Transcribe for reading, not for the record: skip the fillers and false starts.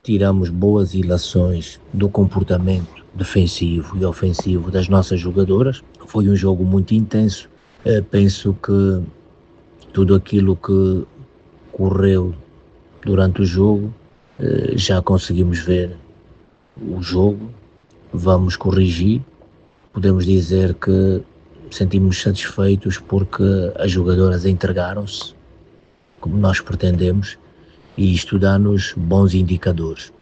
tiramos boas ilações do comportamento defensivo e ofensivo das nossas jogadoras. Foi um jogo muito intenso. Penso que tudo aquilo que correu durante o jogo, já conseguimos ver o jogo, vamos corrigir. Podemos dizer que sentimos satisfeitos porque as jogadoras entregaram-se como nós pretendemos, e isto dá-nos bons indicadores.